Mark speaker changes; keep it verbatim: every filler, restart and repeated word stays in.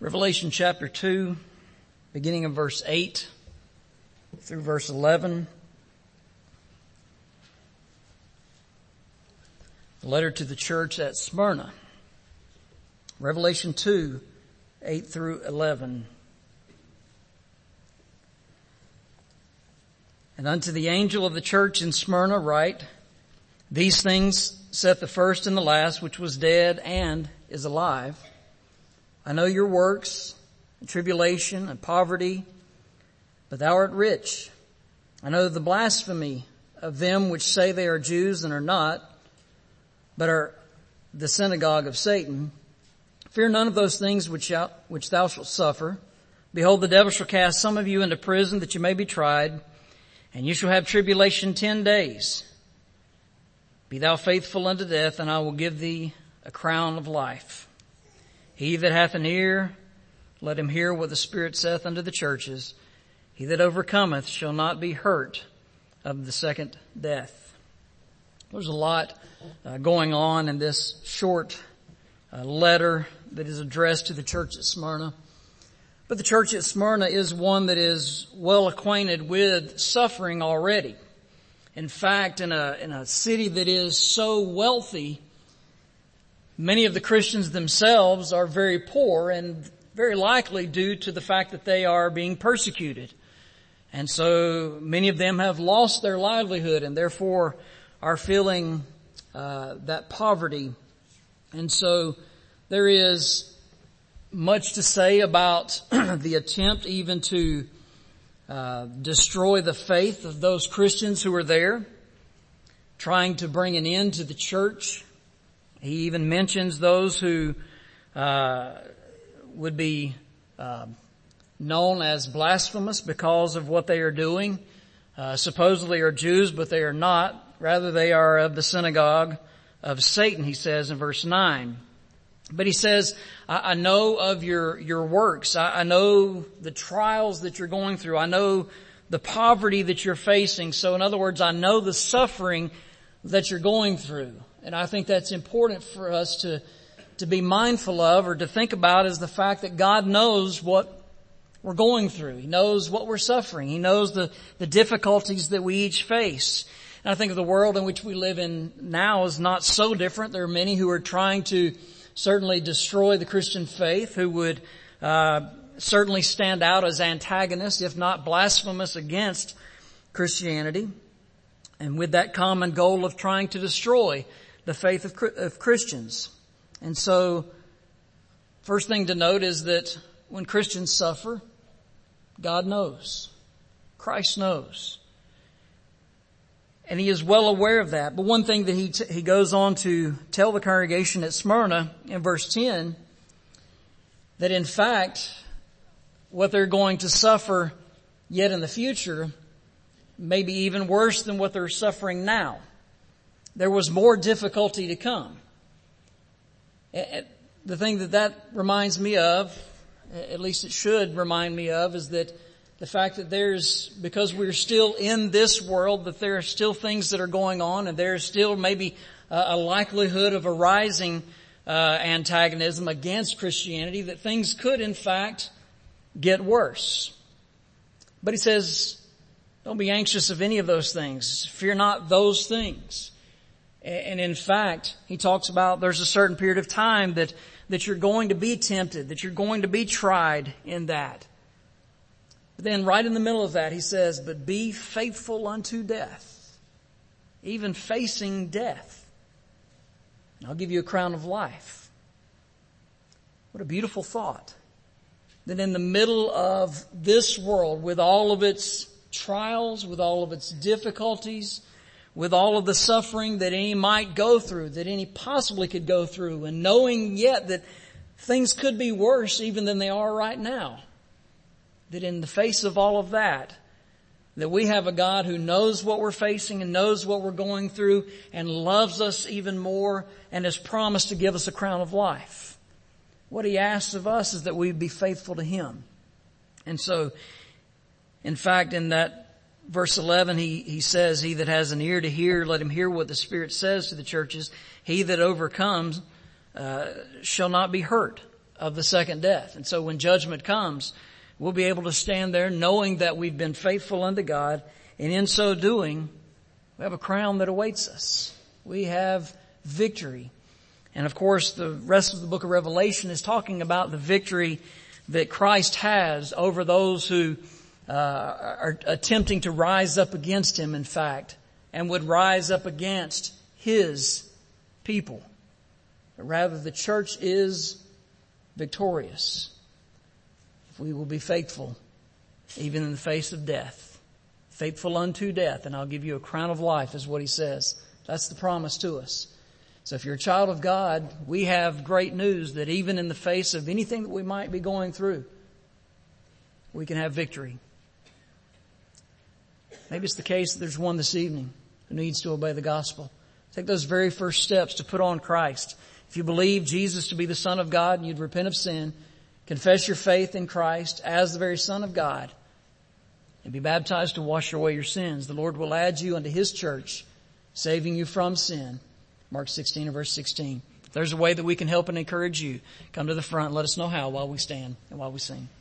Speaker 1: Revelation chapter two, beginning in verse eight through verse eleven. The letter to the church at Smyrna. Revelation two, eight through eleven. And unto the angel of the church in Smyrna write, These things saith the first and the last, which was dead and is alive. I know your works, and tribulation, and poverty, but thou art rich. I know the blasphemy of them which say they are Jews and are not, but are the synagogue of Satan. Fear none of those things which, thou, which thou shalt suffer. Behold, the devil shall cast some of you into prison that you may be tried, and you shall have tribulation ten days. Be thou faithful unto death, and I will give thee a crown of life. He that hath an ear, let him hear what the Spirit saith unto the churches. He that overcometh shall not be hurt of the second death. There's a lot uh, going on in this short uh, letter that is addressed to the church at Smyrna. But the church at Smyrna is one that is well acquainted with suffering already. In fact, in a, in a city that is so wealthy, many of the Christians themselves are very poor, and very likely due to the fact that they are being persecuted. And so many of them have lost their livelihood and therefore are feeling uh, that poverty. And so there is much to say about the attempt even to uh, destroy the faith of those Christians who are there, trying to bring an end to the church. He even mentions those who uh would be uh, known as blasphemous because of what they are doing. Uh, supposedly are Jews, but they are not. Rather, they are of the synagogue of Satan, he says in verse nine. But he says, I, I know of your, your works. I, I know the trials that you're going through. I know the poverty that you're facing. So in other words, I know the suffering that you're going through. And I think that's important for us to, to be mindful of or to think about, is the fact that God knows what we're going through. He knows what we're suffering. He knows the, the difficulties that we each face. And I think of the world in which we live in now is not so different. There are many who are trying to certainly destroy the Christian faith, who would uh certainly stand out as antagonists, if not blasphemous, against Christianity. And with that common goal of trying to destroy the faith of, of Christians. And so, first thing to note is that when Christians suffer, God knows. Christ knows. And He is well aware of that. But one thing that he, t- he goes on to tell the congregation at Smyrna in verse ten, that in fact, what they're going to suffer yet in the future may be even worse than what they're suffering now. There was more difficulty to come. The thing that that reminds me of, at least it should remind me of, is that the fact that there's, because we're still in this world, that there are still things that are going on, and there's still maybe a likelihood of a rising uh, antagonism against Christianity, that things could in fact get worse. But he says, don't be anxious of any of those things. Fear not those things. And in fact, he talks about there's a certain period of time that, that you're going to be tempted, that you're going to be tried in that. But then right in the middle of that, he says, but be faithful unto death, even facing death. And I'll give you a crown of life. What a beautiful thought. That in the middle of this world, with all of its trials, with all of its difficulties, with all of the suffering that any might go through, that any possibly could go through, and knowing yet that things could be worse even than they are right now, that in the face of all of that, that we have a God who knows what we're facing and knows what we're going through and loves us even more and has promised to give us a crown of life. What He asks of us is that we be faithful to Him. And so, in fact, in that verse eleven, he, he says, he that has an ear to hear, let him hear what the Spirit says to the churches. He that overcomes uh, shall not be hurt of the second death. And so when judgment comes, we'll be able to stand there knowing that we've been faithful unto God, and in so doing, we have a crown that awaits us. We have victory. And of course, the rest of the book of Revelation is talking about the victory that Christ has over those who uh, are attempting to rise up against Him, in fact, and would rise up against His people. But rather, the church is victorious if we will be faithful, even in the face of death. Faithful unto death, and I'll give you a crown of life, is what He says. That's the promise to us. So if you're a child of God, we have great news that even in the face of anything that we might be going through, we can have victory. Maybe it's the case that there's one this evening who needs to obey the gospel. Take those very first steps to put on Christ. If you believe Jesus to be the Son of God and you'd repent of sin, confess your faith in Christ as the very Son of God, and be baptized to wash away your sins, the Lord will add you unto His church, saving you from sin. Mark sixteen and verse sixteen. If there's a way that we can help and encourage you, come to the front and let us know how while we stand and while we sing.